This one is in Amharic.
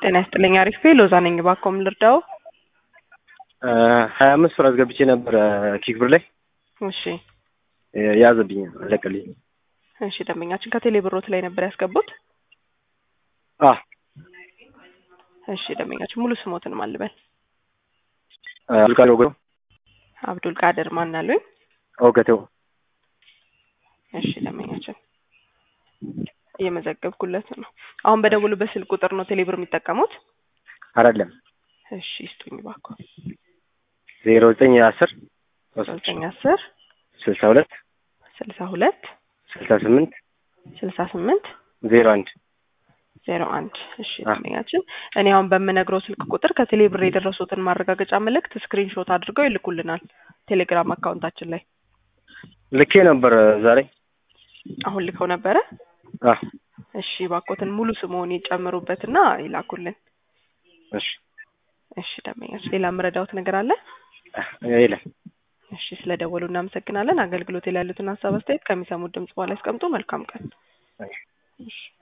ጤና ይስጥልኝ አሪፍ ሎዛ ነኝ ባኮም ልርዳው 25 ብር አስገብቼ ነበር ኪክ ብር ላይ እሺ ያዘብኝ ለቀልኝ እሺ ደምኛችን ከቴሌ ብሮት ላይ ነበር ያስገቡት እሺ ደምኛችን ሙሉ ስሞትን ማልበል አብዱል ቃድር ማን አሉኝ ኦገተው እሺ ደምኛችን የመዘገብኩለት ነው አሁን በደውሉበት ስልክ ቁጥር ነው ቴሌ ብር የሚጠቀሙት አይደለም እሺ ይስጡኝ ባኮ 0910 0910 62 68 01 እሺ ደምኛችን እኔ አሁን በመነግረው ስልክ ቁጥር ከቴሌ ብር የደረሱትን ማረጋገጫ መልእክት ስክሪንሾት አድርገው ይልኩልናል ቴሌግራም አካውንታችን ላይ ልኬ ነበር ዛሬ አሁን ልከው ነበረ እሺ ባኮትን ሙሉ ስሙን ይጨምሩበትና ይላኩልን እሺ ደምኛችን ሌላ ምረዳውት ነገር አለ የለም እሺ ስለደወሉ እናመሰግናለን አገልግሎት ላይ ያሉትን ሐሳብ አስተያየት ከሚሰሙት ድምጽ በኋላ ያስቀምጡ መልካም ቀን እሺ